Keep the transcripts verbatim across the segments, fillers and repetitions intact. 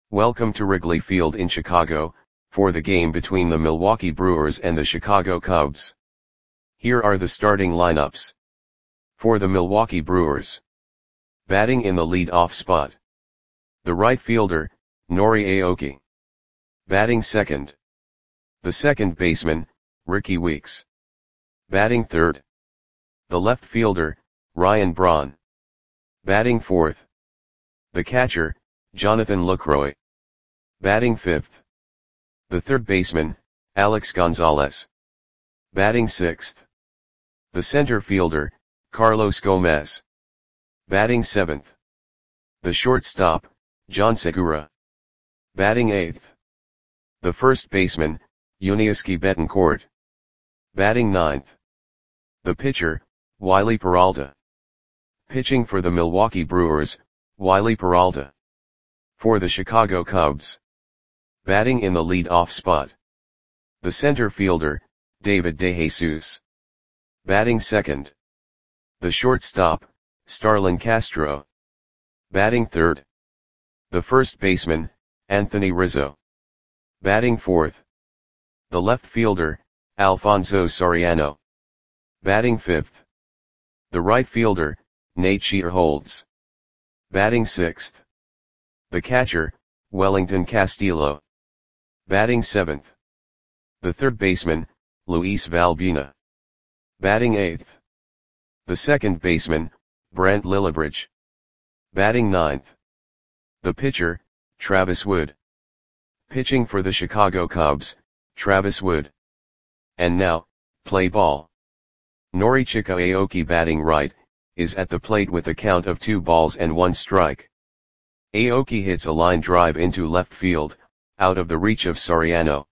Welcome to Wrigley Field in Chicago, for the game between the Milwaukee Brewers and the Chicago Cubs. Here are the starting lineups. For the Milwaukee Brewers. Batting in the lead-off spot. The right fielder, Nori Aoki. Batting second. The second baseman, Rickie Weeks. Batting third. The left fielder, Ryan Braun. Batting fourth. The catcher, Jonathan Lucroy. Batting fifth. The third baseman, Alex Gonzalez. Batting sixth. The center fielder, Carlos Gomez. Batting seventh. The shortstop, John Segura. Batting eighth. The first baseman, Yuniesky Betancourt. Batting ninth. The pitcher, Wiley Peralta. Pitching for the Milwaukee Brewers, Wiley Peralta. For the Chicago Cubs. Batting in the lead-off spot. The center fielder, David DeJesus. Batting second. The shortstop, Starlin Castro. Batting third. The first baseman, Anthony Rizzo. Batting fourth. The left fielder, Alfonso Soriano. Batting fifth. The right fielder, Nate Shearholtz. Batting sixth. The catcher, Wellington Castillo. Batting seventh. The third baseman, Luis Valbuena. Batting eighth. The second baseman, Brant Lillibridge. Batting ninth. The pitcher, Travis Wood. Pitching for the Chicago Cubs, Travis Wood. And now, play ball. Norichika Aoki batting right, is at the plate with a count of two balls and one strike. Aoki hits a line drive into left field, out of the reach of Soriano.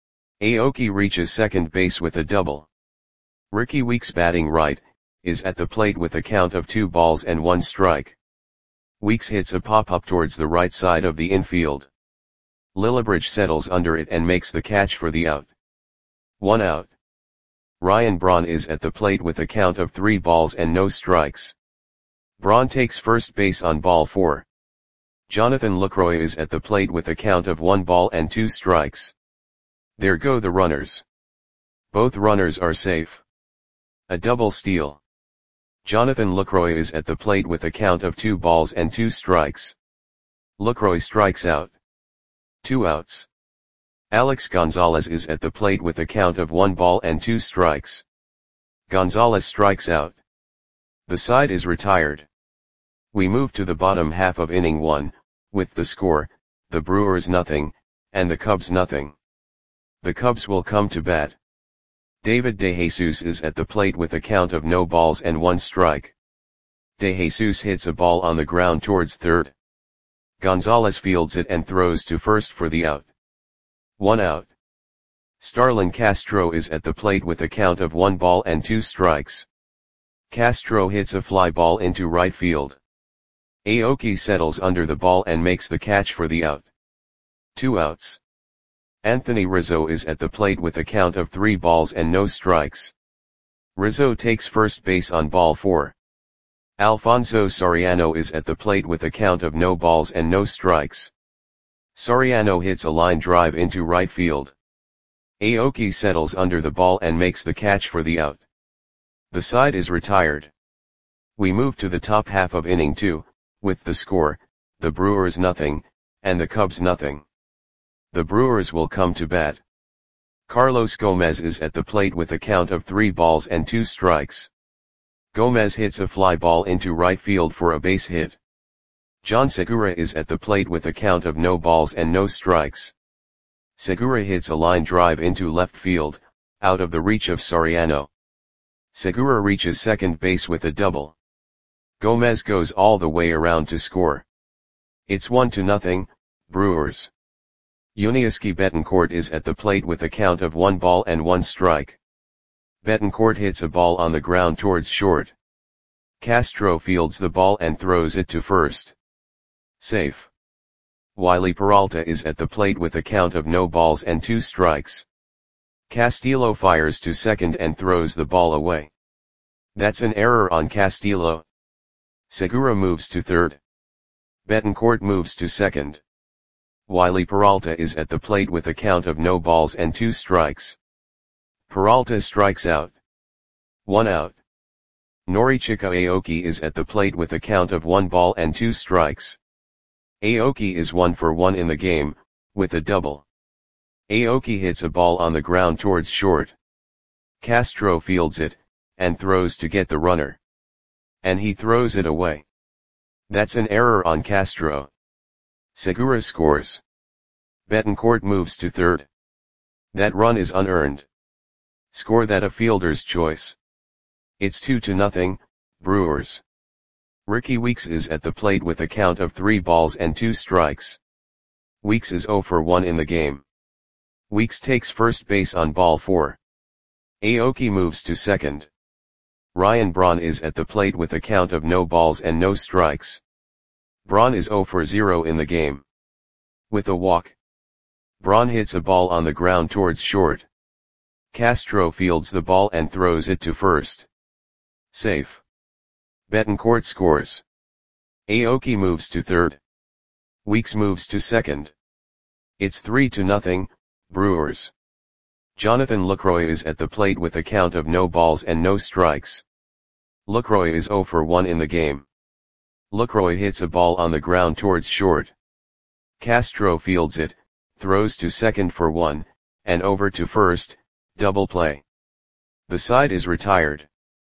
Aoki reaches second base with a double. Rickie Weeks batting right, is at the plate with a count of two balls and one strike. Weeks hits a pop-up towards the right side of the infield. Lillibridge settles under it and makes the catch for the out. One out. Ryan Braun is at the plate with a count of three balls and no strikes. Braun takes first base on ball four. Jonathan Lucroy is at the plate with a count of one ball and two strikes. There go the runners. Both runners are safe. A double steal. Jonathan Lucroy is at the plate with a count of two balls and two strikes. Lucroy strikes out. Two outs. Alex Gonzalez is at the plate with a count of one ball and two strikes. Gonzalez strikes out. The side is retired. We move to the bottom half of inning one, with the score, the Brewers nothing, and the Cubs nothing. The Cubs will come to bat. David DeJesus is at the plate with a count of no balls and one strike. DeJesus hits a ball on the ground towards third. Gonzalez fields it and throws to first for the out. One out. Starlin Castro is at the plate with a count of one ball and two strikes. Castro hits a fly ball into right field. Aoki settles under the ball and makes the catch for the out. Two outs. Anthony Rizzo is at the plate with a count of three balls and no strikes. Rizzo takes first base on ball four. Alfonso Soriano is at the plate with a count of no balls and no strikes. Soriano hits a line drive into right field. Aoki settles under the ball and makes the catch for the out. The side is retired. We move to the top half of inning two, with the score, the Brewers nothing, and the Cubs nothing. The Brewers will come to bat. Carlos Gomez is at the plate with a count of three balls and two strikes. Gomez hits a fly ball into right field for a base hit. John Segura is at the plate with a count of no balls and no strikes. Segura hits a line drive into left field, out of the reach of Soriano. Segura reaches second base with a double. Gomez goes all the way around to score. It's one to nothing, Brewers. Yuniesky Betancourt is at the plate with a count of one ball and one strike. Betancourt hits a ball on the ground towards short. Castro fields the ball and throws it to first. Safe. Wiley Peralta is at the plate with a count of no balls and two strikes. Castillo fires to second and throws the ball away. That's an error on Castillo. Segura moves to third. Betancourt moves to second. Wiley Peralta is at the plate with a count of no balls and two strikes. Peralta strikes out. One out. Norichika Aoki is at the plate with a count of one ball and two strikes. Aoki is one for one in the game, with a double. Aoki hits a ball on the ground towards short. Castro fields it, and throws to get the runner. And he throws it away. That's an error on Castro. Segura scores. Betancourt moves to third. That run is unearned. Score that a fielder's choice. It's two to nothing, Brewers. Ricky Weeks is at the plate with a count of three balls and two strikes. Weeks is zero for one in the game. Weeks takes first base on ball four. Aoki moves to second. Ryan Braun is at the plate with a count of no balls and no strikes. Braun is zero for zero in the game. With a walk. Braun hits a ball on the ground towards short. Castro fields the ball and throws it to first. Safe. Betancourt scores. Aoki moves to third. Weeks moves to second. It's three to nothing, Brewers. Jonathan Lucroy is at the plate with a count of no balls and no strikes. Lucroy is zero for one in the game. Lucroy hits a ball on the ground towards short. Castro fields it, throws to second for one, and over to first, double play. The side is retired.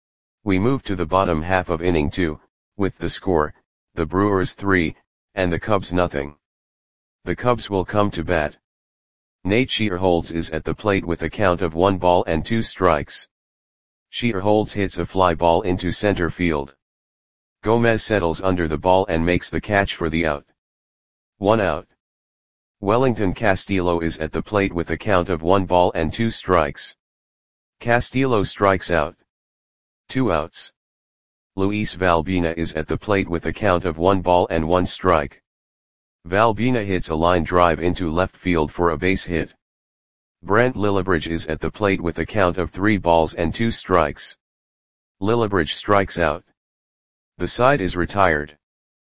We move to the bottom half of inning two, with the score, the Brewers three, and the Cubs nothing. The Cubs will come to bat. Nate Shearholds is at the plate with a count of one ball and two strikes. Shearholds hits a fly ball into center field. Gomez settles under the ball and makes the catch for the out. One out. Wellington Castillo is at the plate with a count of one ball and two strikes. Castillo strikes out. Two outs. Luis Valbina is at the plate with a count of one ball and one strike. Valbina hits a line drive into left field for a base hit. Brent Lillibridge is at the plate with a count of three balls and two strikes. Lillibridge strikes out. The side is retired.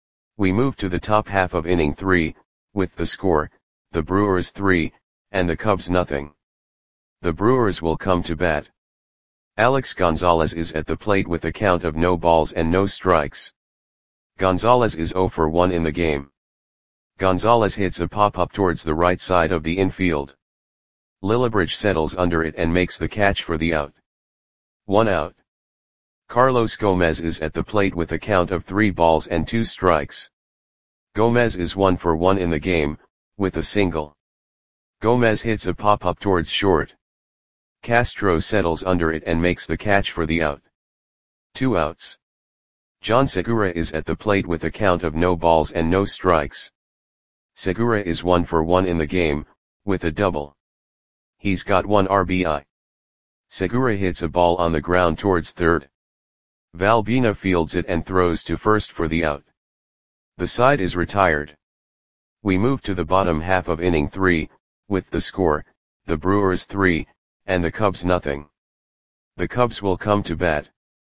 We move to the top half of inning three, with the score, the Brewers three, and the Cubs nothing. The Brewers will come to bat. Alex Gonzalez is at the plate with a count of no balls and no strikes. Gonzalez is zero for one in the game. Gonzalez hits a pop-up towards the right side of the infield. Lillibridge settles under it and makes the catch for the out. One out. Carlos Gomez is at the plate with a count of three balls and two strikes. Gomez is one for one in the game, with a single. Gomez hits a pop-up towards short. Castro settles under it and makes the catch for the out. Two outs. John Segura is at the plate with a count of no balls and no strikes. Segura is one for one in the game, with a double. He's got one R B I. Segura hits a ball on the ground towards third. Valbina fields it and throws to first for the out. The side is retired. We move to the bottom half of inning three, with the score, the Brewers three, and the Cubs nothing. The Cubs will come to bat.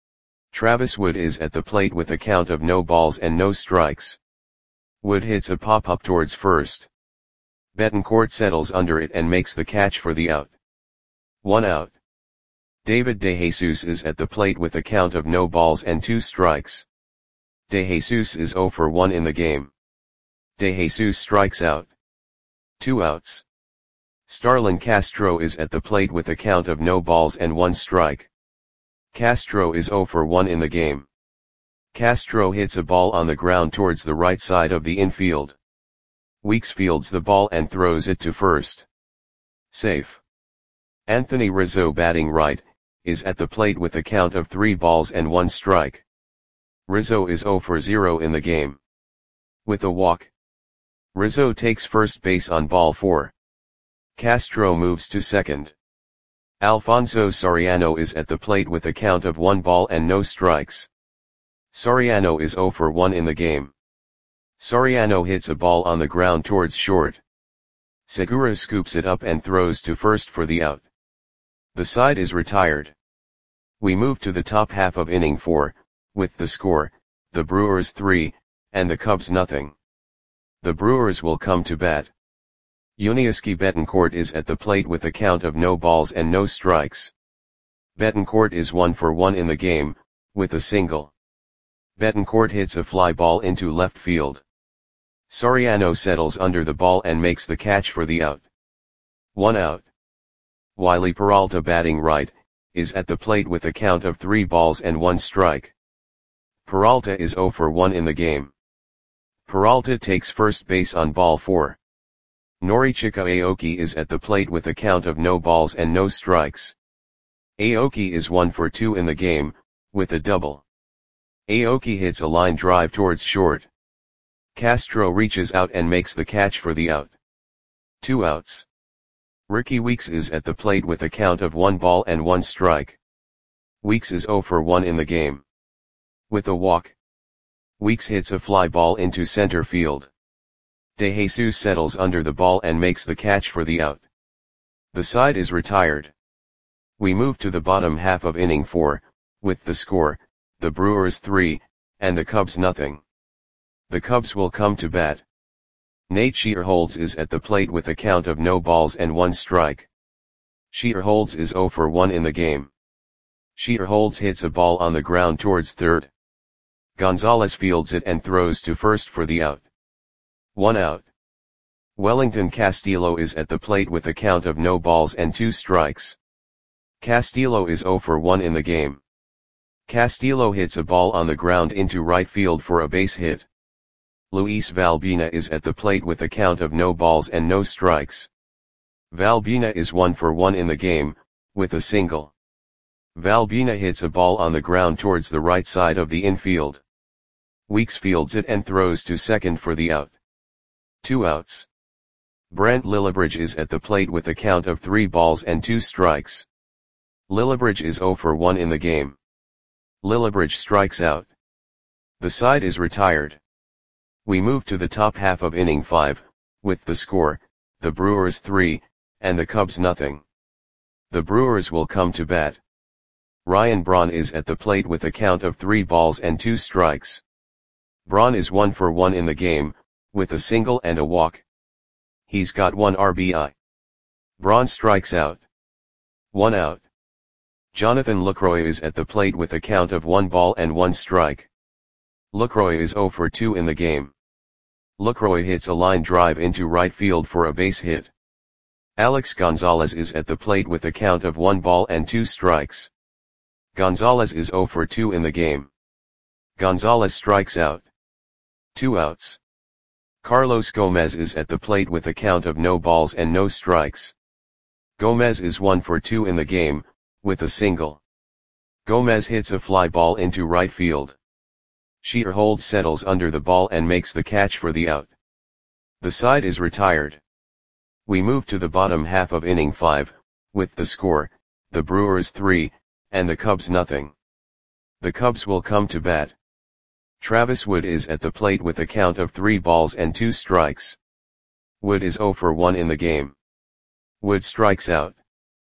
Travis Wood is at the plate with a count of no balls and no strikes. Wood hits a pop-up towards first. Betancourt settles under it and makes the catch for the out. One out. David DeJesus is at the plate with a count of no balls and two strikes. DeJesus is zero for one in the game. DeJesus strikes out. Two outs. Starlin Castro is at the plate with a count of no balls and one strike. Castro is zero for one in the game. Castro hits a ball on the ground towards the right side of the infield. Weeks fields the ball and throws it to first. Safe. Anthony Rizzo, batting right, is at the plate with a count of three balls and one strike. Rizzo is zero for zero in the game. With a walk. Rizzo takes first base on ball four. Castro moves to second. Alfonso Soriano is at the plate with a count of one ball and no strikes. Soriano is zero for one in the game. Soriano hits a ball on the ground towards short. Segura scoops it up and throws to first for the out. The side is retired. We move to the top half of inning four, with the score, the Brewers three, and the Cubs nothing. The Brewers will come to bat. Yuniesky Betancourt is at the plate with a count of no balls and no strikes. Betancourt is one for one in the game, with a single. Betancourt hits a fly ball into left field. Soriano settles under the ball and makes the catch for the out. One out. Wiley Peralta, batting right, is at the plate with a count of three balls and one strike. Peralta is zero for one in the game. Peralta takes first base on ball four. Norichika Aoki is at the plate with a count of no balls and no strikes. Aoki is one for two in the game, with a double. Aoki hits a line drive towards short. Castro reaches out and makes the catch for the out. Two outs. Ricky Weeks is at the plate with a count of one ball and one strike. Weeks is zero for one in the game. With a walk. Weeks hits a fly ball into center field. De Jesus settles under the ball and makes the catch for the out. The side is retired. We move to the bottom half of inning four, with the score, the Brewers three, and the Cubs nothing. The Cubs will come to bat. Nate Shearholtz is at the plate with a count of no balls and one strike. Shearholtz is zero for one in the game. Shearholtz hits a ball on the ground towards third. Gonzalez fields it and throws to first for the out. One out. Wellington Castillo is at the plate with a count of no balls and two strikes. Castillo is zero for one in the game. Castillo hits a ball on the ground into right field for a base hit. Luis Valbina is at the plate with a count of no balls and no strikes. Valbina is one for one in the game, with a single. Valbina hits a ball on the ground towards the right side of the infield. Weeks fields it and throws to second for the out. Two outs. Brent Lillibridge is at the plate with a count of three balls and two strikes. Lillibridge is zero for one in the game. Lillibridge strikes out. The side is retired. We move to the top half of inning five, with the score, the Brewers three, and the Cubs nothing. The Brewers will come to bat. Ryan Braun is at the plate with a count of three balls and two strikes. Braun is one for one in the game, with a single and a walk. He's got one R B I. Braun strikes out. One out. Jonathan Lucroy is at the plate with a count of one ball and one strike. Lucroy is zero for two in the game. Lucroy hits a line drive into right field for a base hit. Alex Gonzalez is at the plate with a count of one ball and two strikes. Gonzalez is zero for two in the game. Gonzalez strikes out. Two outs. Carlos Gomez is at the plate with a count of no balls and no strikes. Gomez is one for two in the game, with a single. Gomez hits a fly ball into right field. Shearholtz settles under the ball and makes the catch for the out. The side is retired. We move to the bottom half of inning five, with the score, the Brewers three, and the Cubs nothing. The Cubs will come to bat. Travis Wood is at the plate with a count of three balls and two strikes. Wood is zero for one in the game. Wood strikes out.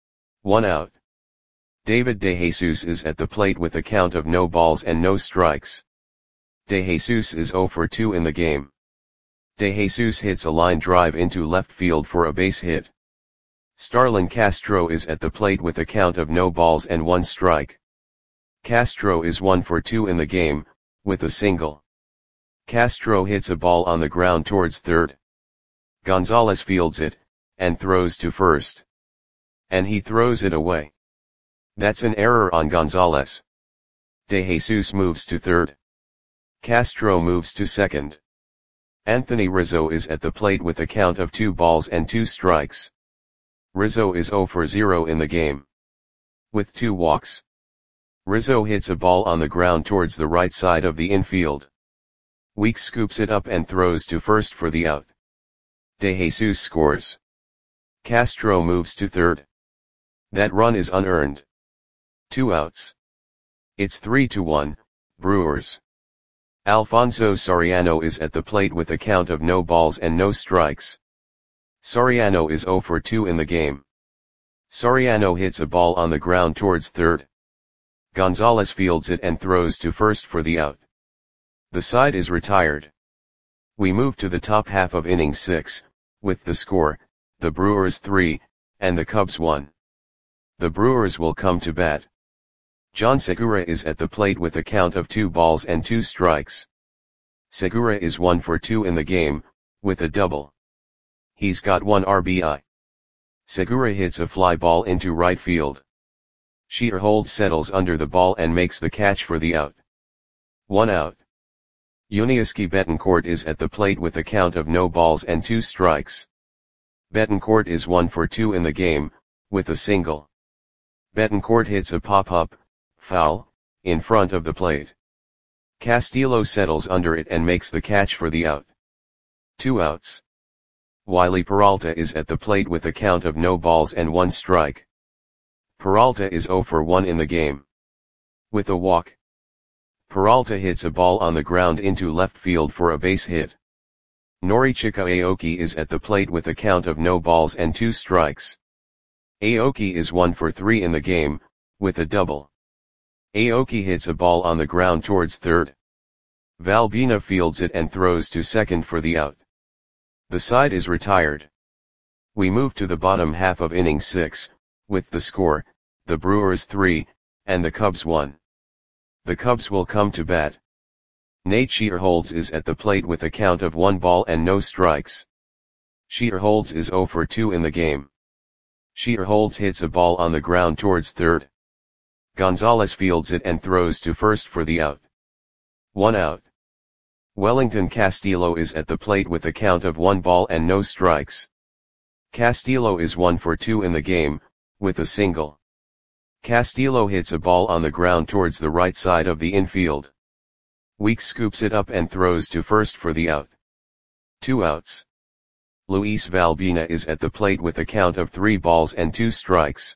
One out. David De Jesus is at the plate with a count of no balls and no strikes. De Jesus is zero for two in the game. De Jesus hits a line drive into left field for a base hit. Starlin Castro is at the plate with a count of no balls and one strike. Castro is one for two in the game, with a single. Castro hits a ball on the ground towards third. Gonzalez fields it, and throws to first. And he throws it away. That's an error on Gonzalez. De Jesus moves to third. Castro moves to second. Anthony Rizzo is at the plate with a count of two balls and two strikes. Rizzo is zero for zero in the game. With two walks. Rizzo hits a ball on the ground towards the right side of the infield. Weeks scoops it up and throws to first for the out. De Jesus scores. Castro moves to third. That run is unearned. Two outs. It's three to one, Brewers. Alfonso Soriano is at the plate with a count of no balls and no strikes. Soriano is zero for two in the game. Soriano hits a ball on the ground towards third. Gonzalez fields it and throws to first for the out. The side is retired. We move to the top half of inning six, with the score, the Brewers three, and the Cubs one. The Brewers will come to bat. John Segura is at the plate with a count of two balls and two strikes. Segura is one for two in the game, with a double. He's got one R B I. Segura hits a fly ball into right field. Shearholtz settles under the ball and makes the catch for the out. One out. Yuniesky Betancourt is at the plate with a count of no balls and two strikes. Betancourt is one for two in the game, with a single. Betancourt hits a pop-up, foul, in front of the plate. Castillo settles under it and makes the catch for the out. Two outs. Wiley Peralta is at the plate with a count of no balls and one strike. Peralta is zero for one in the game. With a walk. Peralta hits a ball on the ground into left field for a base hit. Norichika Aoki is at the plate with a count of no balls and two strikes. Aoki is one for three in the game, with a double. Aoki hits a ball on the ground towards third. Valbina fields it and throws to second for the out. The side is retired. We move to the bottom half of inning six, with the score, the Brewers three, and the Cubs one. The Cubs will come to bat. Nate Shearholtz is at the plate with a count of one ball and no strikes. Shearholtz is zero for two in the game. Shearholtz hits a ball on the ground towards third. Gonzalez fields it and throws to first for the out. One out. Wellington Castillo is at the plate with a count of one ball and no strikes. Castillo is one for two in the game, with a single. Castillo hits a ball on the ground towards the right side of the infield. Weeks scoops it up and throws to first for the out. Two outs. Luis Valbina is at the plate with a count of three balls and two strikes.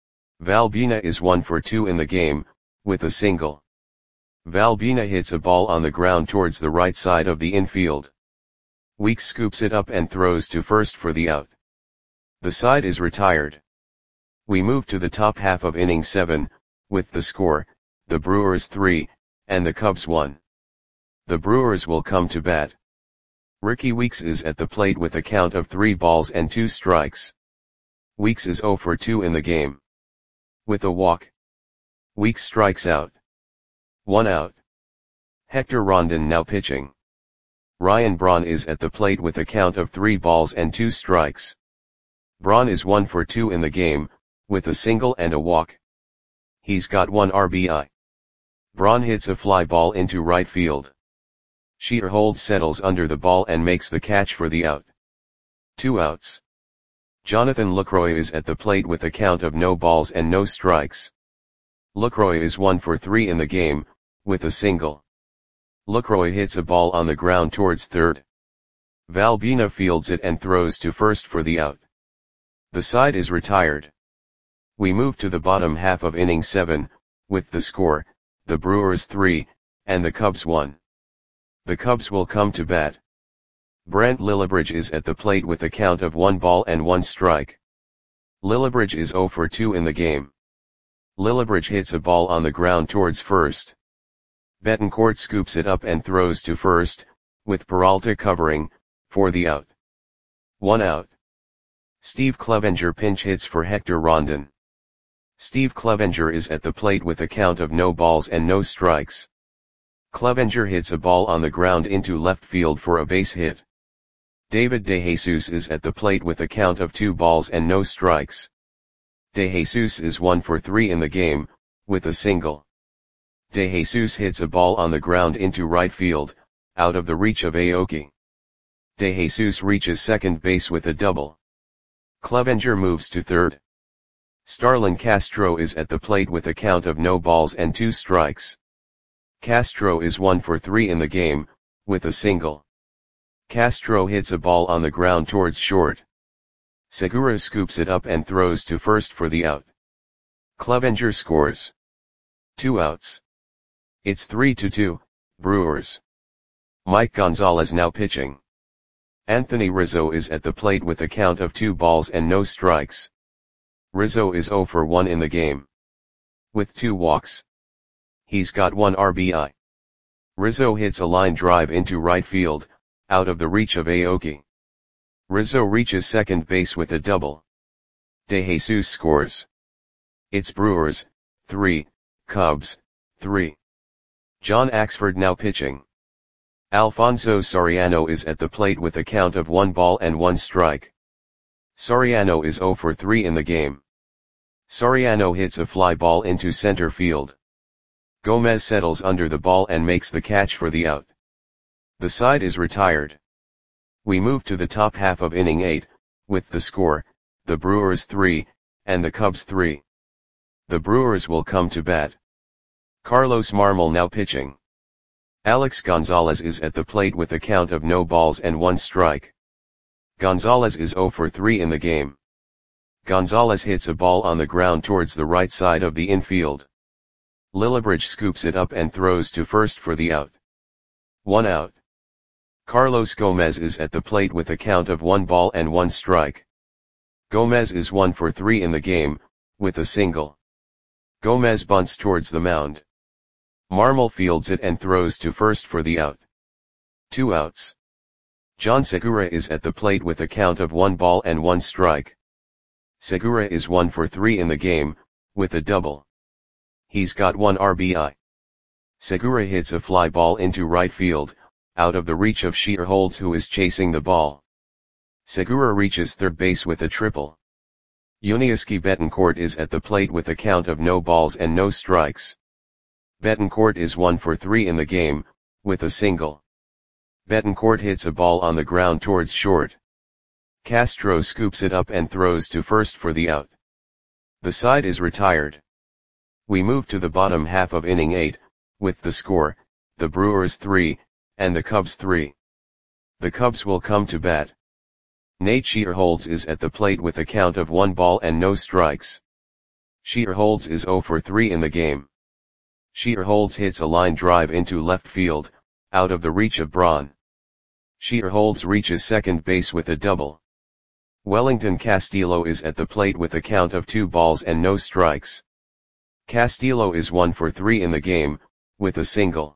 Valbina is one for two in the game, with a single. Valbina hits a ball on the ground towards the right side of the infield. Weeks scoops it up and throws to first for the out. The side is retired. We move to the top half of inning seven, with the score, the Brewers three, and the Cubs one. The Brewers will come to bat. Ricky Weeks is at the plate with a count of three balls and two strikes. Weeks is zero for two in the game. With a walk. Weeks strikes out. One out. Hector Rondon now pitching. Ryan Braun is at the plate with a count of three balls and two strikes. Braun is one for two in the game, with a single and a walk. He's got one R B I. Braun hits a fly ball into right field. Shearholtz settles under the ball and makes the catch for the out. Two outs. Jonathan Lucroy is at the plate with a count of no balls and no strikes. Lucroy is one for three in the game, with a single. Lucroy hits a ball on the ground towards third. Valbina fields it and throws to first for the out. The side is retired. We move to the bottom half of inning seven, with the score, the Brewers three, and the Cubs one. The Cubs will come to bat. Brent Lillibridge is at the plate with a count of one ball and one strike. Lillibridge is zero for two in the game. Lillibridge hits a ball on the ground towards first. Betancourt scoops it up and throws to first, with Peralta covering, for the out. One out. Steve Clevenger pinch hits for Hector Rondon. Steve Clevenger is at the plate with a count of no balls and no strikes. Clevenger hits a ball on the ground into left field for a base hit. David DeJesus is at the plate with a count of two balls and no strikes. DeJesus is one for three in the game, with a single. DeJesus hits a ball on the ground into right field, out of the reach of Aoki. DeJesus reaches second base with a double. Clevenger moves to third. Starlin Castro is at the plate with a count of no balls and two strikes. Castro is one for three in the game, with a single. Castro hits a ball on the ground towards short. Segura scoops it up and throws to first for the out. Clevenger scores. Two outs. It's three to two, Brewers. Mike Gonzalez now pitching. Anthony Rizzo is at the plate with a count of two balls and no strikes. Rizzo is zero for one in the game. With two walks. He's got one R B I. Rizzo hits a line drive into right field, out of the reach of Aoki. Rizzo reaches second base with a double. De Jesus scores. It's Brewers, three, Cubs, three. John Axford now pitching. Alfonso Soriano is at the plate with a count of one ball and one strike. Soriano is zero for three in the game. Soriano hits a fly ball into center field. Gomez settles under the ball and makes the catch for the out. The side is retired. We move to the top half of inning eight, with the score, the Brewers three, and the Cubs three. The Brewers will come to bat. Carlos Marmol now pitching. Alex Gonzalez is at the plate with a count of no balls and one strike. Gonzalez is zero for three in the game. Gonzalez hits a ball on the ground towards the right side of the infield. Lillibridge scoops it up and throws to first for the out. One out. Carlos Gomez is at the plate with a count of one ball and one strike. Gomez is one for three in the game, with a single. Gomez bunts towards the mound. Marmol fields it and throws to first for the out. Two outs. John Segura is at the plate with a count of one ball and one strike. Segura is one for three in the game, with a double. He's got one R B I. Segura hits a fly ball into right field, out of the reach of Shearholtz, who is chasing the ball. Segura reaches third base with a triple. Yuniesky Betancourt is at the plate with a count of no balls and no strikes. Betancourt is one for three in the game, with a single. Betancourt hits a ball on the ground towards short. Castro scoops it up and throws to first for the out. The side is retired. We move to the bottom half of inning eight, with the score, the Brewers three, and the Cubs three. The Cubs will come to bat. Nate Shearholtz is at the plate with a count of one ball and no strikes. Shearholtz is zero for three in the game. Shearholtz hits a line drive into left field, out of the reach of Braun. Shearholtz reaches second base with a double. Wellington Castillo is at the plate with a count of two balls and no strikes. Castillo is one for three in the game, with a single.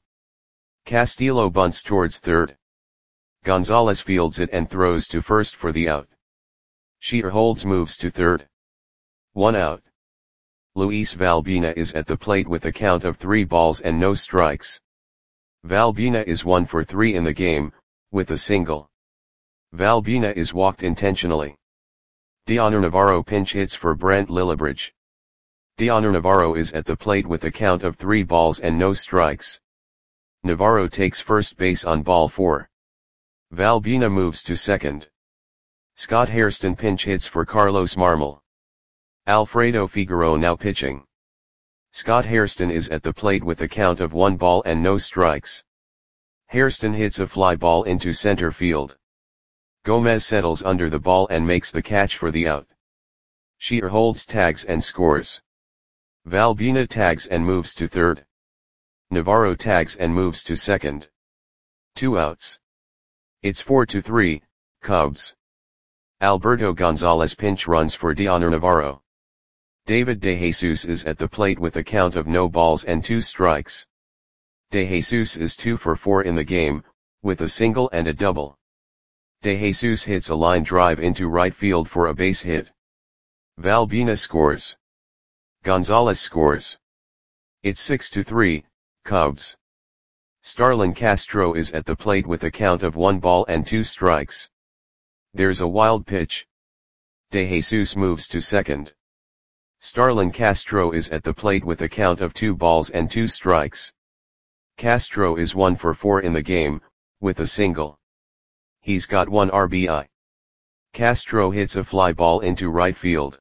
Castillo bunts towards third. Gonzalez fields it and throws to first for the out. Shearholtz moves to third. One out. Luis Valbina is at the plate with a count of three balls and no strikes. Valbina is one for three in the game, with a single. Valbina is walked intentionally. Dioner Navarro pinch hits for Brent Lillibridge. Dioner Navarro is at the plate with a count of three balls and no strikes. Navarro takes first base on ball four. Valbina moves to second. Scott Hairston pinch hits for Carlos Marmol. Alfredo Figueroa now pitching. Scott Hairston is at the plate with a count of one ball and no strikes. Hairston hits a fly ball into center field. Gomez settles under the ball and makes the catch for the out. Shearholtz tags and scores. Valbina tags and moves to third. Navarro tags and moves to second. Two outs. It's four to three, Cubs. Alberto Gonzalez pinch runs for Dioner Navarro. David De Jesus is at the plate with a count of no balls and two strikes. De Jesus is two for four in the game, with a single and a double. De Jesus hits a line drive into right field for a base hit. Valbina scores. Gonzalez scores. It's six to three, Cubs. Starlin Castro is at the plate with a count of one ball and two strikes. There's a wild pitch. De Jesus moves to second. Starlin Castro is at the plate with a count of two balls and two strikes. Castro is one for four in the game, with a single. He's got one R B I. Castro hits a fly ball into right field.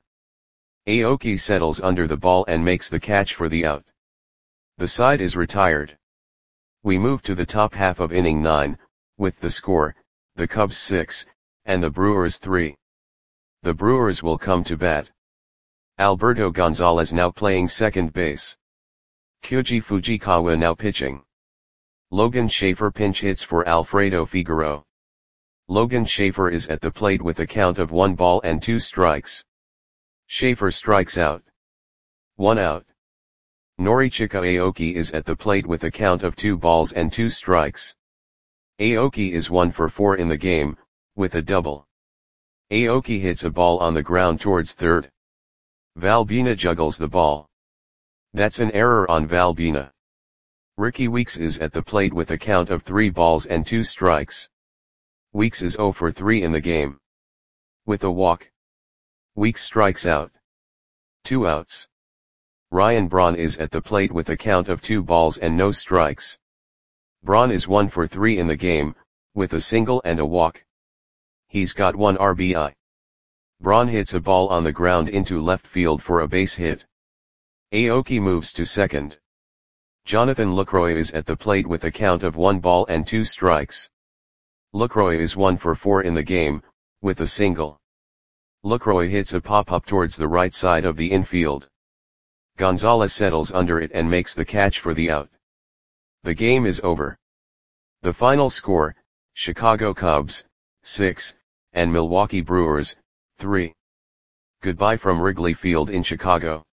Aoki settles under the ball and makes the catch for the out. The side is retired. We move to the top half of inning nine, with the score, the Cubs six, and the Brewers three. The Brewers will come to bat. Alberto Gonzalez now playing second base. Kyoji Fujikawa now pitching. Logan Schaefer pinch hits for Alfredo Figueroa. Logan Schaefer is at the plate with a count of one ball and two strikes. Schaefer strikes out. One out. Norichika Aoki is at the plate with a count of two balls and two strikes. Aoki is one for four in the game, with a double. Aoki hits a ball on the ground towards third. Valbuena juggles the ball. That's an error on Valbuena. Ricky Weeks is at the plate with a count of three balls and two strikes. Weeks is zero for three in the game. With a walk, Weeks strikes out. Two outs. Ryan Braun is at the plate with a count of two balls and no strikes. Braun is one for three in the game, with a single and a walk. He's got one R B I. Braun hits a ball on the ground into left field for a base hit. Aoki moves to second. Jonathan Lucroy is at the plate with a count of one ball and two strikes. Lucroy is one for four in the game, with a single. Lucroy hits a pop-up towards the right side of the infield. Gonzalez settles under it and makes the catch for the out. The game is over. The final score, Chicago Cubs, six, and Milwaukee Brewers, three. Goodbye from Wrigley Field in Chicago.